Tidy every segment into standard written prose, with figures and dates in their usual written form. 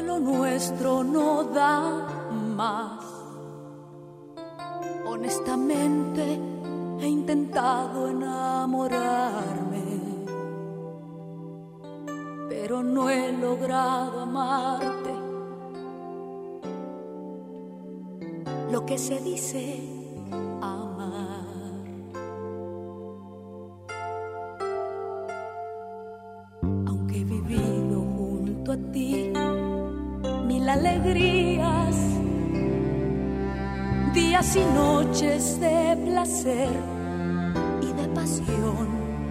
lo nuestro no da más. Honestamente he intentado enamorarme, pero no he logrado amarte. Lo que se dice amar. Aunque he vivido junto a ti mil alegrías, días y noches de placer y de pasión,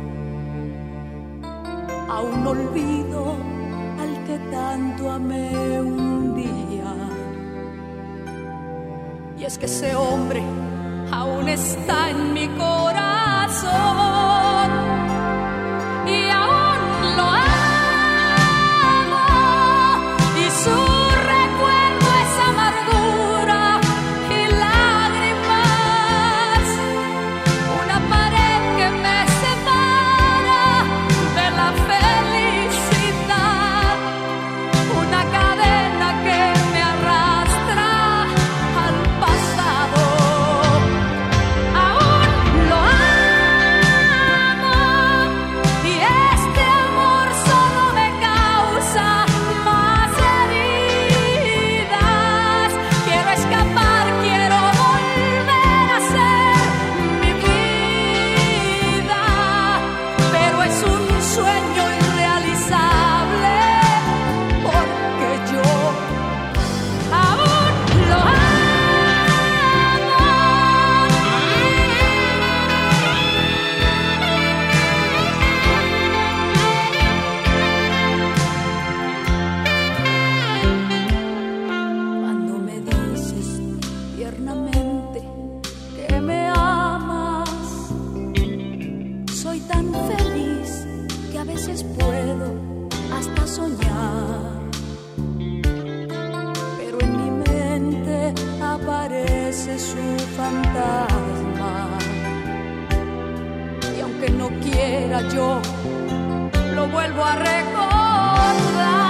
aún no olvido al que tanto amé un día. Y es que ese hombre aún está en mi corazón y aún lo amo, y su recuerdo es amargura y lágrimas, una pared que me separa de la felicidad, una cadena que me arrastra al pasado. Aún lo amo y este amor solo me causa más heridas. Quiero escapar, quiero volver a ser mi vida, pero es un sueño irrealizable porque yo aún lo amo. Cuando me dices tiernamente que me amas, soy tan feliz que a veces puedo hasta soñar, pero en mi mente aparece su fantasma, y aunque no quiera yo lo vuelvo a recordar.